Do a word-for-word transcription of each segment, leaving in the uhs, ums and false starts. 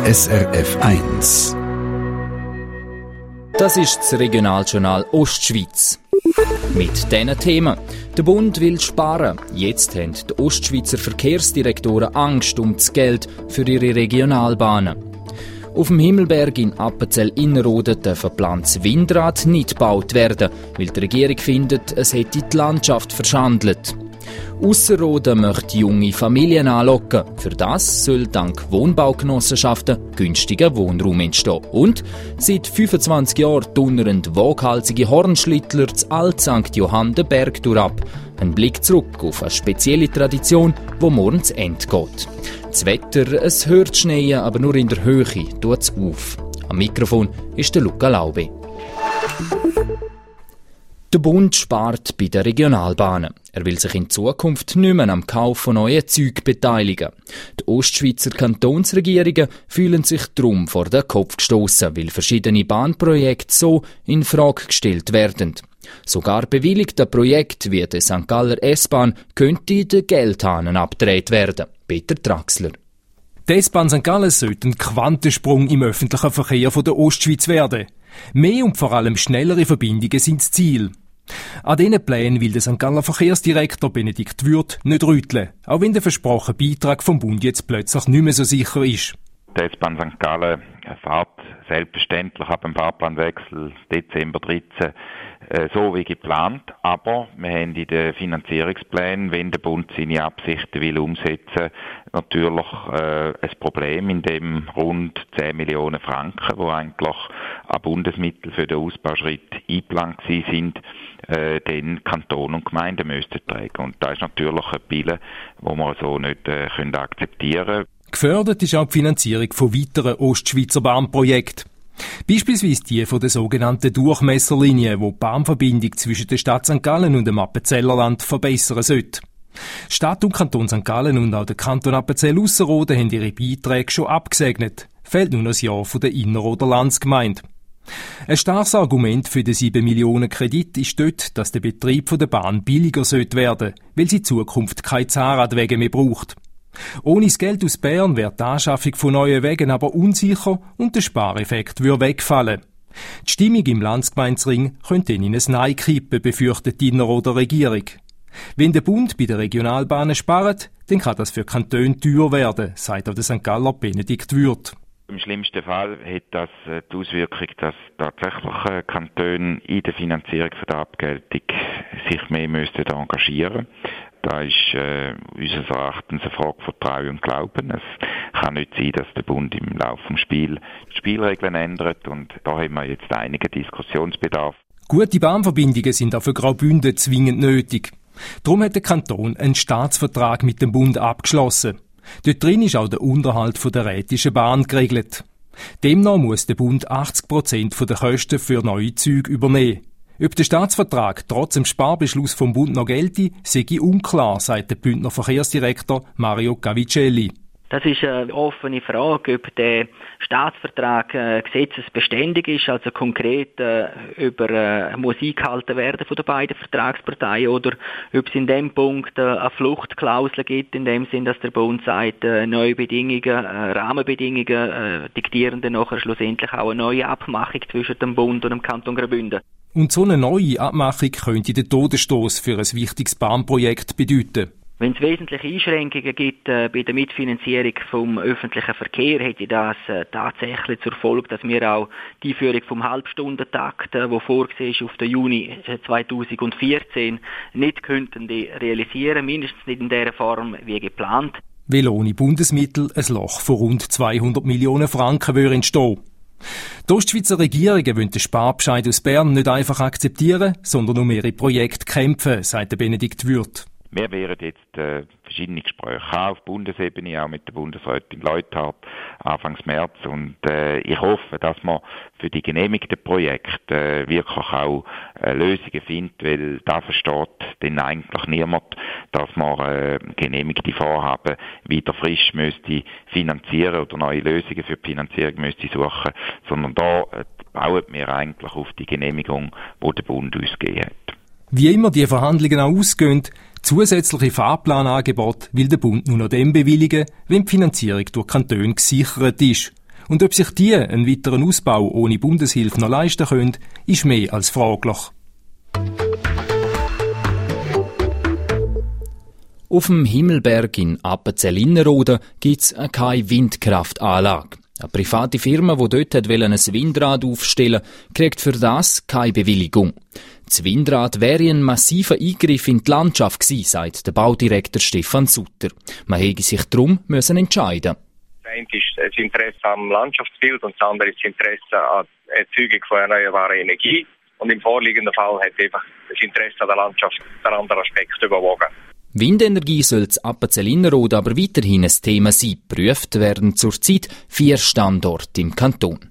S R F eins. Das ist das Regionaljournal Ostschweiz. Mit diesen Themen. Der Bund will sparen. Jetzt haben die Ostschweizer Verkehrsdirektoren Angst um das Geld für ihre Regionalbahnen. Auf dem Himmelberg in Appenzell-Innerrhoden darf ein geplantes Windrad nicht gebaut werden, weil die Regierung findet, es hätte die Landschaft verschandelt. Ausserrhoden möchte junge Familien anlocken. Für das soll dank Wohnbaugenossenschaften günstiger Wohnraum entstehen. Und seit fünfundzwanzig Jahren tunnern waghalsige Hornschlittler zu Alt Sankt Johann den Berg durchab. Ein Blick zurück auf eine spezielle Tradition, die morgen zu Ende geht. Das Wetter, es hört schneien, aber nur in der Höhe tut es auf. Am Mikrofon ist der Luca Laube. Der Bund spart bei den Regionalbahnen. Er will sich in Zukunft nicht mehr am Kauf von neuen Zügen beteiligen. Die Ostschweizer Kantonsregierungen fühlen sich darum vor den Kopf gestossen, weil verschiedene Bahnprojekte so in Frage gestellt werden. Sogar bewilligte Projekte wie die Sankt Galler S-Bahn könnte den Geldhahn abgedreht werden. Peter Traxler. Die S-Bahn Sankt Gallen sollte ein Quantensprung im öffentlichen Verkehr von der Ostschweiz werden. Mehr und vor allem schnellere Verbindungen sind das Ziel. An diesen Plänen will der Sankt Galler Verkehrsdirektor Benedikt Würth nicht rütteln, auch wenn der versprochene Beitrag vom Bund jetzt plötzlich nicht mehr so sicher ist. Die S-Bahn Sankt Gallen fährt selbstverständlich ab dem Fahrplanwechsel Dezember dreizehn äh, so wie geplant, aber wir haben in den Finanzierungsplänen, wenn der Bund seine Absichten will umsetzen, natürlich äh, ein Problem, in dem rund zehn Millionen Franken, die eigentlich an Bundesmittel für den Ausbauschritt eingeplant sind, äh, den Kanton und Gemeinden müssten tragen. Und das ist natürlich ein Pille, die wir so nicht äh, können akzeptieren können. Gefördert ist auch die Finanzierung von weiteren Ostschweizer Bahnprojekten. Beispielsweise die von der sogenannten Durchmesserlinie, die die Bahnverbindung zwischen der Stadt Sankt Gallen und dem Appenzellerland verbessern sollte. Stadt und Kanton Sankt Gallen und auch der Kanton Appenzell-Ausserrhoden haben ihre Beiträge schon abgesegnet. Fehlt nur noch ein Jahr von der Innerrhoder Landsgemeinde. Ein starkes Argument für den sieben Millionen Kredit ist dort, dass der Betrieb der Bahn billiger werden sollte, weil sie in Zukunft keine Zahnradwege mehr braucht. Ohne das Geld aus Bern wäre die Anschaffung von neuen Wegen aber unsicher und der Spareffekt würde wegfallen. Die Stimmung im Landsgemeindsring könnte in ein Nein kippen, befürchtet die Innerrhoder Regierung. Wenn der Bund bei den Regionalbahnen spart, dann kann das für Kantone teuer werden, sagt auch der Sankt Galler Benedikt Würth. Im schlimmsten Fall hat das die Auswirkung, dass tatsächlich Kantone in der Finanzierung der Abgeltung sich mehr müssten engagieren. Da ist äh, unseres Erachtens eine Frage von Treu und Glauben. Es kann nicht sein, dass der Bund im Laufe des Spiels die Spielregeln ändert, und da haben wir jetzt einigen Diskussionsbedarf. Gute Bahnverbindungen sind auch für Graubünden zwingend nötig. Darum hat der Kanton einen Staatsvertrag mit dem Bund abgeschlossen. Dort drin ist auch der Unterhalt der Rätischen Bahn geregelt. Demnach muss der Bund achtzig Prozent der Kosten für neue Züge übernehmen. Ob der Staatsvertrag trotz dem Sparbeschluss vom Bund noch gelte, sei unklar, sagt der Bündner Verkehrsdirektor Mario Cavicelli. Das ist eine offene Frage, ob der Staatsvertrag äh, gesetzesbeständig ist, also konkret äh, über äh, muss eingehalten werden von den beiden Vertragsparteien, oder ob es in dem Punkt äh, eine Fluchtklausel gibt, in dem Sinn, dass der Bund sagt, äh, neue Bedingungen, äh, Rahmenbedingungen äh, diktieren dann nachher schlussendlich auch eine neue Abmachung zwischen dem Bund und dem Kanton Graubünden. Und so eine neue Abmachung könnte den Todesstoß für ein wichtiges Bahnprojekt bedeuten. Wenn es wesentliche Einschränkungen gibt äh, bei der Mitfinanzierung vom öffentlichen Verkehr, hätte das äh, tatsächlich zur Folge, dass wir auch die Einführung vom Halbstundentakt, äh, wo vorgesehen ist auf den Juni zweitausendvierzehn, nicht könnten die realisieren, mindestens nicht in der Form wie geplant. Weil ohne Bundesmittel ein Loch von rund zweihundert Millionen Franken würde entstehen. Die Ostschweizer Regierungen wollen den Sparbescheid aus Bern nicht einfach akzeptieren, sondern um ihre Projekte kämpfen, sagt der Benedikt Würth. Wir werden jetzt äh, verschiedene Gespräche haben auf Bundesebene, auch mit der Bundesrätin Leuthard Anfang März, und äh, ich hoffe, dass man für die genehmigten Projekte äh, wirklich auch äh, Lösungen findet, weil da versteht denn eigentlich niemand, dass man äh, genehmigte Vorhaben wieder frisch müsste finanzieren oder neue Lösungen für die Finanzierung müsste suchen, sondern da äh, bauen wir eigentlich auf die Genehmigung, die der Bund uns gegeben hat. Wie immer die Verhandlungen auch ausgehen, zusätzliche Fahrplanangebote will der Bund nur noch dann bewilligen, wenn die Finanzierung durch Kantone gesichert ist. Und ob sich die einen weiteren Ausbau ohne Bundeshilfe noch leisten können, ist mehr als fraglich. Auf dem Himmelberg in Appenzell-Innerrhoden gibt es keine Windkraftanlage. Eine private Firma, die dort ein Windrad aufstellen wollte, kriegt für das keine Bewilligung. Das Windrad wäre ein massiver Eingriff in die Landschaft gewesen, sagt der Baudirektor Stefan Sutter. Man hätte sich darum müssen entscheiden. Das eine ist das Interesse am Landschaftsbild und das andere ist das Interesse an der Erzeugung von erneuerbarer Energie. Und im vorliegenden Fall hat einfach das Interesse an der Landschaft den anderen Aspekt überwogen. Windenergie soll das Appenzell-Innerrhoden aber weiterhin ein Thema sein. Geprüft werden zurzeit vier Standorte im Kanton.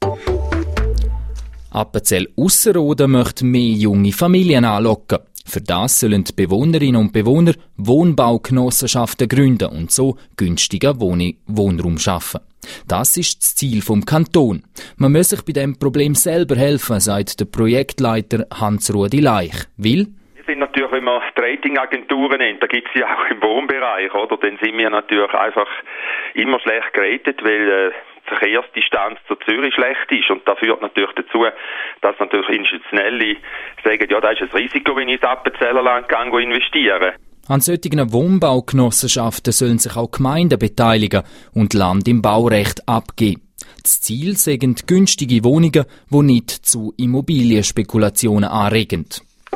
Appenzell-Ausserrhoden möchte mehr junge Familien anlocken. Für das sollen die Bewohnerinnen und Bewohner Wohnbaugenossenschaften gründen und so günstiger Wohn- Wohnraum schaffen. Das ist das Ziel vom Kanton. Man muss sich bei diesem Problem selber helfen, sagt der Projektleiter Hans-Rudi Leich. Weil Wir sind natürlich, wenn man die Ratingagenturen nennt, da gibt es ja auch im Wohnbereich, oder? Dann sind wir natürlich einfach immer schlecht geratet, weil äh, die Verkehrsdistanz zu Zürich schlecht ist. Und das führt natürlich dazu, dass natürlich Institutionelle sagen, ja, das ist ein Risiko, wenn ich ins Appenzellerland gehe, investieren. An solchen Wohnbaugenossenschaften sollen sich auch Gemeinden beteiligen und Land im Baurecht abgeben. Das Ziel sind günstige Wohnungen, die nicht zu Immobilienspekulationen anregen.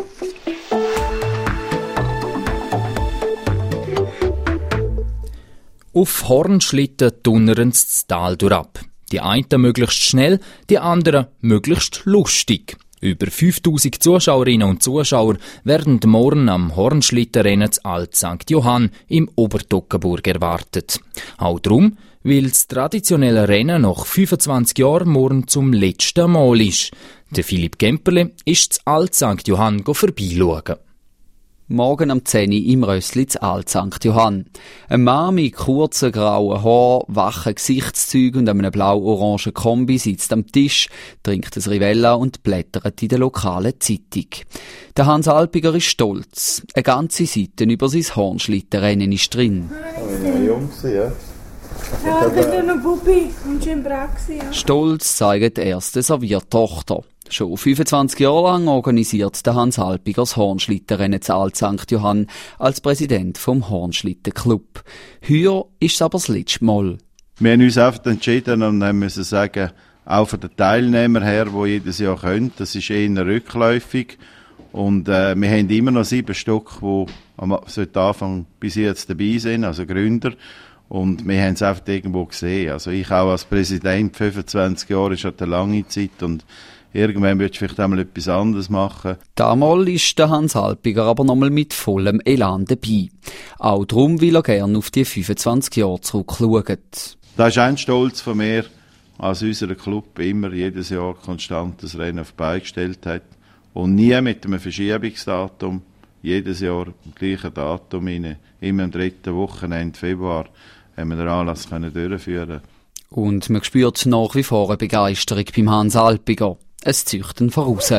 Auf Hornschlitten tunnern sie das Tal durchab. Die einen möglichst schnell, die anderen möglichst lustig. Über fünftausend Zuschauerinnen und Zuschauer werden morgen am Hornschlittenrennen zu Alt Sankt Johann im Obertoggenburg erwartet. Auch darum, weil das traditionelle Rennen nach fünfundzwanzig Jahren morgen zum letzten Mal ist. Der Philipp Gemperle ist zu Alt Sankt Johann vorbeischauen. Morgen am zehn Uhr im Rössli zu Alt Sankt Johann. Ein Mann mit kurzen grauen Haaren, wachen Gesichtszügen und einem blau-orangen Kombi sitzt am Tisch, trinkt ein Rivella und blättert in der lokalen Zeitung. Der Hans Alpiger ist stolz. Eine ganze Seite über sein Hornschlittenrennen ist drin. Ich war jung, ja. Ja, ich bin ein Bubi und schön brav. Stolz zeigt die erste Serviertochter. Schon fünfundzwanzig Jahre lang organisiert der Hans Alpiger das Hornschlittenrennen zu Alt Sankt Johann als Präsident vom Hornschlittenclub. Heuer ist es aber das letzte Mal. Wir haben uns einfach entschieden und haben müssen sagen, auch für den Teilnehmer her, die jedes Jahr können, das ist eher rückläufig. Und äh, wir haben immer noch sieben Stück, die am Anfang bis jetzt dabei sind, also Gründer. Und wir haben es einfach irgendwo gesehen. Also ich auch als Präsident, fünfundzwanzig Jahre ist halt eine lange Zeit und irgendwann willst du vielleicht einmal etwas anderes machen. Damals ist der Hans Alpiger aber nochmal mit vollem Elan dabei. Auch darum will er gerne auf die fünfundzwanzig Jahre zurückschauen. Das ist ein Stolz von mir, als unser Club immer jedes Jahr konstant das Rennen auf die Beine gestellt hat. Und nie mit einem Verschiebungsdatum, jedes Jahr am gleichen Datum, rein, immer am dritten Wochenende Februar, haben wir den Anlass können durchführen. Und man spürt nach wie vor eine Begeisterung beim Hans Alpiger. Es zieht ihn voraus.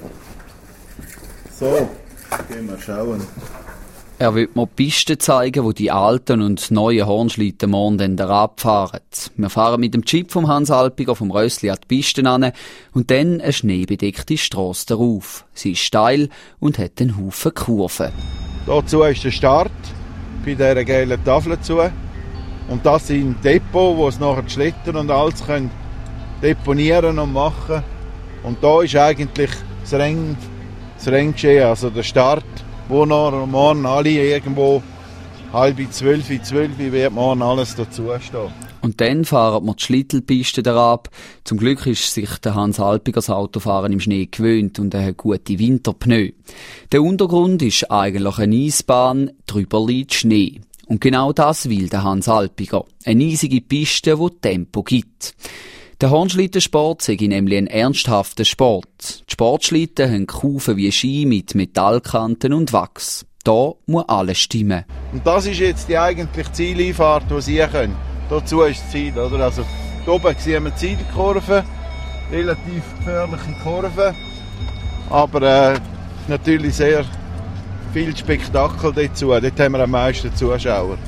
So, gehen wir schauen. Er will mir die Pisten zeigen, wo die alten und neuen Hornschlitten morgen dann abfahren. Wir fahren mit dem Jeep vom Hans Alpiger vom Rössli an die Pisten an und dann eine schneebedeckte Strasse darauf. Sie ist steil und hat einen Haufen Kurven. Dazu ist der Start bei dieser gelben Tafel zu. Und das sind Depot, wo es nachher die Schlitten und alles können deponieren und machen. Und da ist eigentlich das Rennen, das Rennen geschehen, also der Start, wo nachher morgen alle irgendwo halb zwölf, zwölf wird morgen alles dazu stehen. Und dann fahren wir die Schlittelpiste ab. Zum Glück ist sich der Hans Alpiger das Autofahren im Schnee gewöhnt und er hat gute Winterpneu. Der Untergrund ist eigentlich eine Eisbahn, drüber liegt Schnee. Und genau das will der Hans Alpiger. Eine eisige Piste, die Tempo gibt. Der Hornschlittensport sei nämlich ein ernsthafter Sport. Die Sportschlitten haben Kufen wie Ski mit Metallkanten und Wachs. Da muss alles stimmen. Und das ist jetzt die eigentliche Zieleinfahrt, die Sie können. Dazu ist das Ziel, oder? Also, hier oben sehen wir die Zielkurve, relativ gefährliche Kurve, aber äh, natürlich sehr viel Spektakel dazu. Dort haben wir am meisten Zuschauer.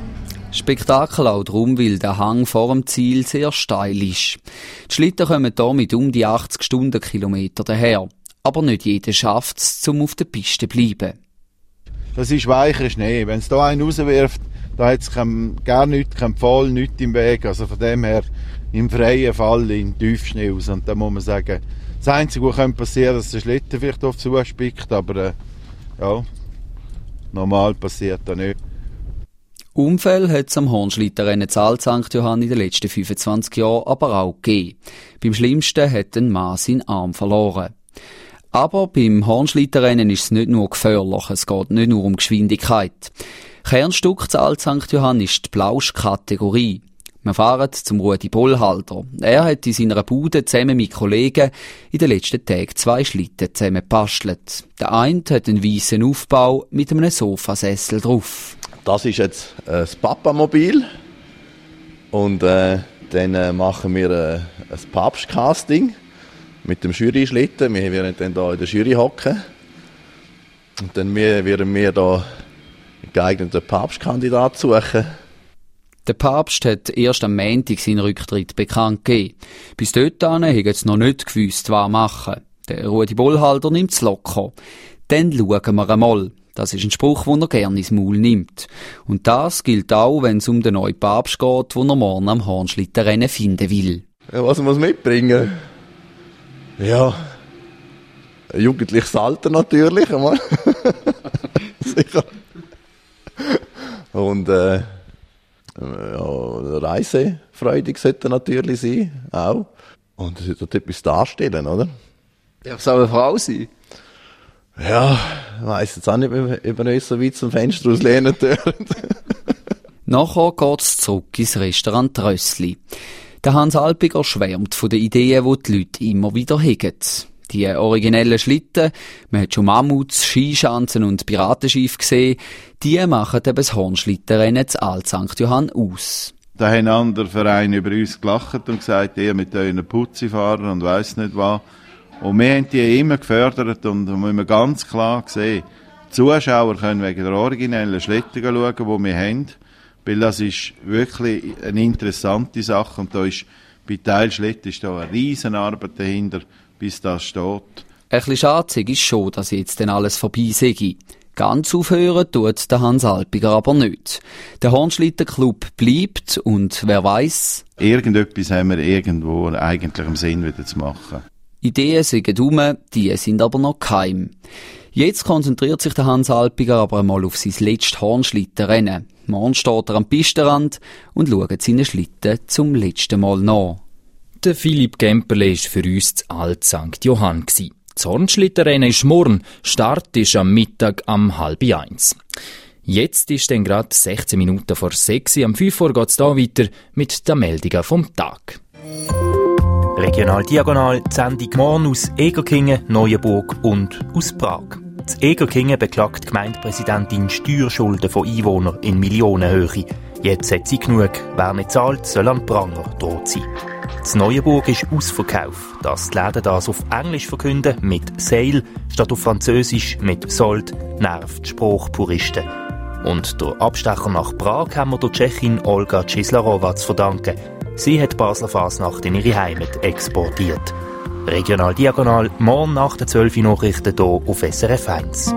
Spektakel auch darum, weil der Hang vor dem Ziel sehr steil ist. Die Schlitten kommen hier mit um die achtzig Stundenkilometer daher. Aber nicht jeder schafft es, um auf der Piste zu bleiben. Das ist weicher Schnee. Wenn es hier einen rauswirft, da hat es gar nichts, kein Pfahl, nichts im Weg. Also von dem her im freien Fall in Tiefschnee raus. Und da muss man sagen, das Einzige, was passieren könnte, dass der Schlitten vielleicht auf zuspickt, aber äh, ja, normal passiert das nicht. Unfälle hat es am Hornschlittenrennen zu Alt Sankt Johann in den letzten fünfundzwanzig Jahren aber auch gegeben. Beim Schlimmsten hat ein Mann seinen Arm verloren. Aber beim Hornschlittenrennen ist es nicht nur gefährlich, es geht nicht nur um Geschwindigkeit. Kernstück zu Alt Sankt Johann ist die Plausch-Kategorie. Wir fahren zum Rudi Bollhalter. Er hat in seiner Bude zusammen mit Kollegen in den letzten Tagen zwei Schlitten zusammen gebastelt. Der eine hat einen weißen Aufbau mit einem Sofasessel drauf. Das ist jetzt äh, das Papamobil und äh, dann äh, machen wir äh, ein Papstcasting mit dem Jury-Schlitten. Wir werden dann hier in der Jury hocken und dann werden wir hier einen geeigneten Papstkandidat suchen. Der Papst hat erst am Montag seinen Rücktritt bekannt gegeben. Bis dorthin hat er noch nicht gewusst, was machen. Der Rudi Bollhalter nimmt es locker. Dann schauen wir einmal. Das ist ein Spruch, den er gerne ins Maul nimmt. Und das gilt auch, wenn es um den neuen Papst geht, den er morgen am Hornschlittenrennen finden will. Ja, was muss mitbringen? Ja, ein jugendliches Alter natürlich einmal. Sicher. Und äh, ja, reisefreudig sollte er natürlich sein, auch. Und er sollte etwas darstellen, oder? Darf es auch eine Frau sein? Ja, ich weiss jetzt auch nicht, ob wir uns so weit zum Fenster auslehnen dürfen. Nachher geht's zurück ins Restaurant Rössli. Der Hans Alpiger schwärmt von den Ideen, die die Leute immer wieder haben. Die originellen Schlitten, man hat schon Mammuts, Skischanzen und Piratenschiffe gesehen, die machen eben das Hornschlittenrennen zu Alt Sankt Johann aus. Da haben andere Vereine über uns gelacht und gesagt, ihr mit euren Putzifahrern und weiss nicht was. Und wir haben die immer gefördert und da müssen wir ganz klar sehen, die Zuschauer können wegen der originellen Schlitten schauen, die wir haben, weil das ist wirklich eine interessante Sache und da ist bei Teilschlitten ist da eine riesen Arbeit dahinter, bis das steht. Ein bisschen schade ist schon, dass jetzt dann alles vorbei sei. Ganz aufhören tut der Hans Alpiger aber nicht. Der Hornschlittenclub bleibt und wer weiss, irgendetwas haben wir irgendwo eigentlich im Sinn wieder zu machen. Ideen sind rum, die sind aber noch geheim. Jetzt konzentriert sich der Hans Alpiger aber einmal auf sein letztes Hornschlittenrennen. Morgen steht er am Pistenrand und schaut seine Schlitten zum letzten Mal nach. Der Philipp Gemperle war für uns zu Alt Sankt Johann. Das Hornschlittenrennen ist morgen, Start ist am Mittag um halb eins. Jetzt ist dann gerade sechzehn Minuten vor sechs. Am fünf Uhr geht es hier weiter mit den Meldungen vom Tag. Regional Diagonal, die Sendung morgen aus Egerkingen, Neuenburg und aus Prag. Das Egerkingen beklagt die Gemeindepräsidentin Steuerschulden von Einwohnern in Millionenhöhe. Jetzt hat sie genug. Wer nicht zahlt, soll am Pranger droht sein. Das Neuenburg ist Ausverkauf. Dass die Läden das auf Englisch verkünden, mit Sale, statt auf Französisch mit Sold, nervt die Spruchpuristen. Und der Abstecher nach Prag haben wir der Tschechin Olga Cislarova zu verdanken. Sie hat die Basler Fasnacht in ihre Heimat exportiert. Regional Diagonal, morgen nach den zwölf Uhr Nachrichten hier auf S R F eins.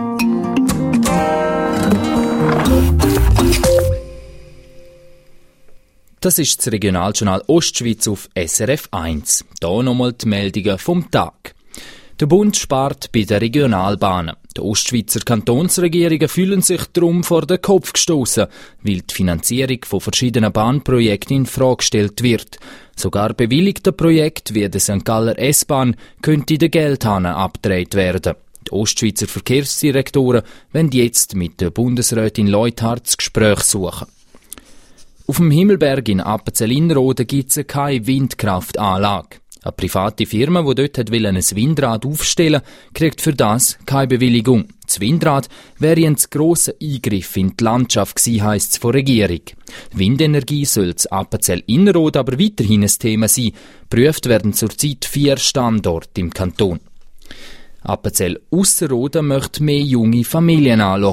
Das ist das Regionaljournal Ostschweiz auf S R F eins. Hier nochmal die Meldungen vom Tag. Der Bund spart bei den Regionalbahnen. Die Ostschweizer Kantonsregierungen fühlen sich darum vor den Kopf gestoßen, weil die Finanzierung von verschiedenen Bahnprojekten in Frage gestellt wird. Sogar bewilligte Projekte wie der Sankt Galler S-Bahn könnte den Geldhahn abgedreht werden. Die Ostschweizer Verkehrsdirektoren wollen jetzt mit der Bundesrätin Leuthard das Gespräch suchen. Auf dem Himmelberg in Appenzell-Innerrhoden gibt es keine Windkraftanlage. Eine private Firma, die dort ein Windrad aufstellen will, kriegt für das keine Bewilligung. Das Windrad wäre ein grosser Eingriff in die Landschaft gewesen, heisst es von der Regierung. Windenergie soll zu Appenzell-Innerrhoden aber weiterhin ein Thema sein. Geprüft werden zurzeit vier Standorte im Kanton. Appenzell Ausserrhoden möchte mehr junge Familien anlocken.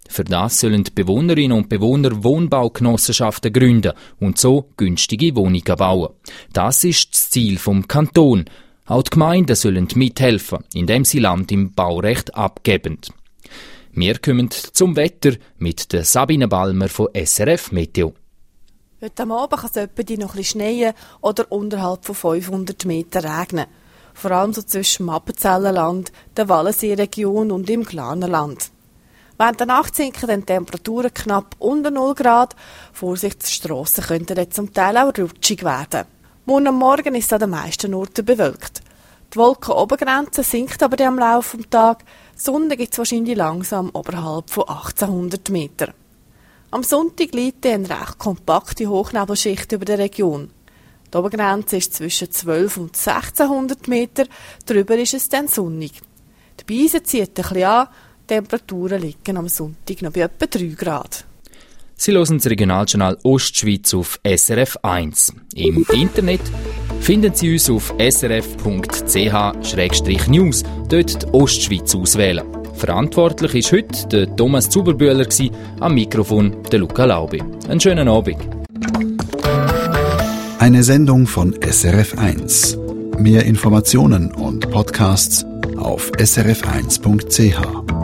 Für das sollen die Bewohnerinnen und Bewohner Wohnbaugenossenschaften gründen und so günstige Wohnungen bauen. Das ist das Ziel vom Kanton. Auch die Gemeinden sollen mithelfen, indem sie Land im Baurecht abgeben. Wir kommen zum Wetter mit der Sabine Balmer von S R F Meteo. Heute Abend kann es etwa noch ein bisschen schneien oder unterhalb von fünfhundert Meter regnen. Vor allem so zwischen dem Appenzellerland, der Wallensee-Region und im Glarnerland. Während der Nacht sinken dann Temperaturen knapp unter null Grad. Vorsicht, die Strassen könnten dann zum Teil auch rutschig werden. Morgen am Morgen ist es an den meisten Orten bewölkt. Die Wolkenobergrenze sinkt aber am Laufe des Tages. Sonntag gibt es wahrscheinlich langsam oberhalb von achtzehnhundert Meter. Am Sonntag liegt eine recht kompakte Hochnebelschicht über der Region. Die Obergrenze ist zwischen zwölf und sechzehnhundert Meter, darüber ist es dann sonnig. Die Beise zieht ein bisschen an, die Temperaturen liegen am Sonntag noch bei etwa drei Grad. Sie hören das Regionaljournal Ostschweiz auf S R F eins. Im Internet finden Sie uns auf s r f punkt c h slash news, dort die Ostschweiz auswählen. Verantwortlich war heute der Thomas Zuberbühler, am Mikrofon der Luca Laubi. Einen schönen Abend. Eine Sendung von S R F eins. Mehr Informationen und Podcasts auf s r f eins punkt c h.